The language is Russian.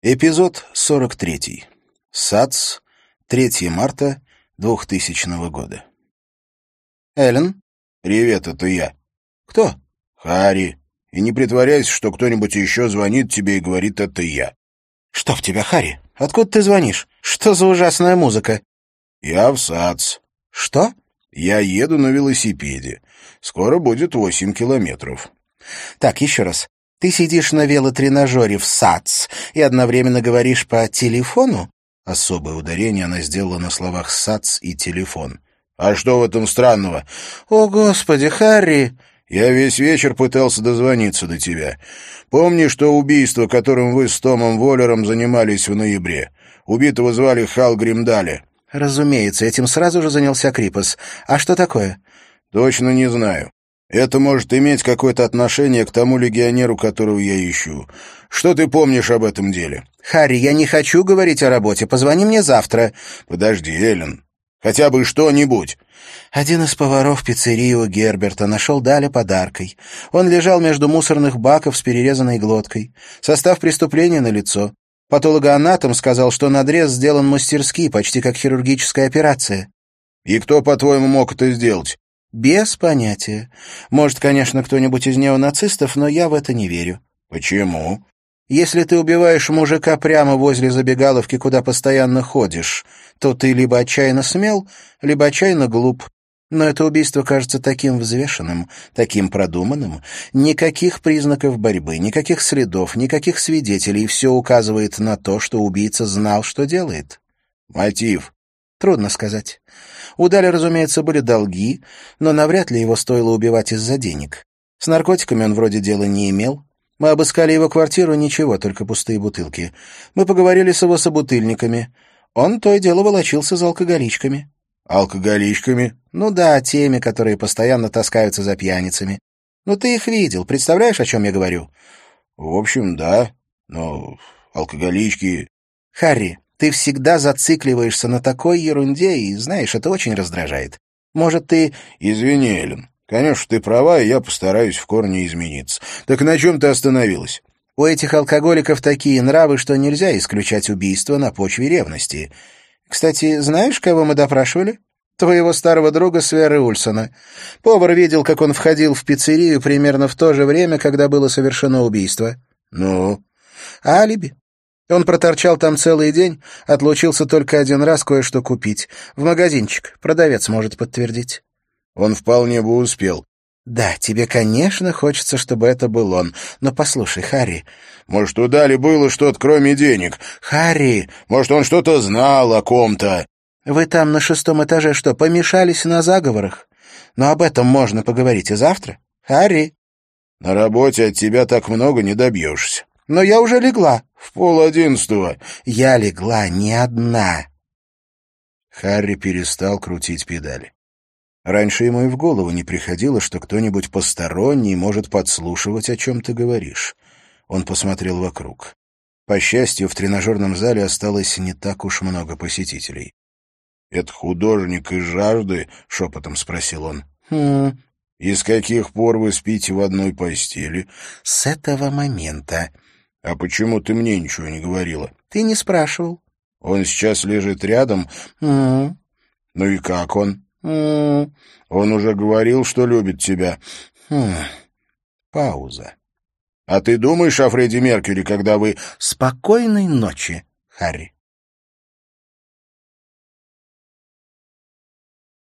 Эпизод 43. САЦ. 3 марта 2000 года. Эллен? «Привет, это я». Кто? «Харри. И не притворяйся, что кто-нибудь еще звонит тебе и говорит «это я». Что в тебя, Харри? Откуда ты звонишь? Что за ужасная музыка? «Я в САЦ». Что? «Я еду на велосипеде. Скоро будет 8 километров». Так, еще раз. Ты сидишь на велотренажере в САЦ и одновременно говоришь по телефону? Особое ударение она сделала на словах «САЦ» и «телефон». «А что в этом странного?» О, Господи, Харри! «Я весь вечер пытался дозвониться до тебя. Помнишь то убийство, которым вы с Томом Воллером занимались в ноябре? Убитого звали Хал Гримдале». Разумеется, этим сразу же занялся Крипас. А что такое? «Точно не знаю. Это может иметь какое-то отношение к тому легионеру, которого я ищу. Что ты помнишь об этом деле?» Харри, я не хочу говорить о работе. Позвони мне завтра. «Подожди, Эллен. Хотя бы что-нибудь». Один из поваров пиццерии у Герберта нашел Даля подаркой. Он лежал между мусорных баков с перерезанной глоткой. Состав преступления налицо. Патологоанатом сказал, что надрез сделан мастерски, почти как хирургическая операция. «И кто, по-твоему, мог это сделать?» Без понятия. Может, конечно, кто-нибудь из неонацистов, но я в это не верю. «Почему?» Если ты убиваешь мужика прямо возле забегаловки, куда постоянно ходишь, то ты либо отчаянно смел, либо отчаянно глуп. Но это убийство кажется таким взвешенным, таким продуманным. Никаких признаков борьбы, никаких следов, никаких свидетелей. Все указывает на то, что убийца знал, что делает. «Мотив?» Трудно сказать. У Даля, разумеется, были долги, но навряд ли его стоило убивать из-за денег. С наркотиками он вроде дела не имел. Мы обыскали его квартиру, ничего, только пустые бутылки. Мы поговорили с его собутыльниками. Он то и дело волочился за алкоголичками. «Алкоголичками?» Ну да, теми, которые постоянно таскаются за пьяницами. Ну ты их видел, представляешь, о чем я говорю? «В общем, да. Но алкоголички...» Харри, ты всегда зацикливаешься на такой ерунде, и, знаешь, это очень раздражает. Может, ты... «Извини, Эллен. Конечно, ты права, и я постараюсь в корне измениться. Так на чем ты остановилась?» У этих алкоголиков такие нравы, что нельзя исключать убийство на почве ревности. Кстати, знаешь, кого мы допрашивали? Твоего старого друга Сверы Ульсона. Повар видел, как он входил в пиццерию примерно в то же время, когда было совершено убийство. «Ну?» Алиби. Он проторчал там целый день, отлучился только один раз кое-что купить. В магазинчик. Продавец может подтвердить. «Он вполне бы успел». Да, тебе, конечно, хочется, чтобы это был он. Но послушай, Харри... «Может, у Дали было что-то, кроме денег?» Харри... «Может, он что-то знал о ком-то?» Вы там на 6-м этаже что, помешались на заговорах? Но об этом можно поговорить и завтра. Харри... «На работе от тебя так много не добьешься». Но я уже легла. «В 10:30». Я легла не одна. Харри перестал крутить педали. Раньше ему и в голову не приходило, что кто-нибудь посторонний может подслушивать, о чем ты говоришь. Он посмотрел вокруг. По счастью, в тренажерном зале осталось не так уж много посетителей. «Это художник из «Жажды»?» — шепотом спросил он. «И с каких пор вы спите в одной постели?» «С этого момента». «А почему ты мне ничего не говорила?» «Ты не спрашивал». «Он сейчас лежит рядом?» «Ну и как он?» «Он уже говорил, что любит тебя». Пауза. «А ты думаешь о Фредди Меркьюри, когда вы...» «Спокойной ночи, Харри».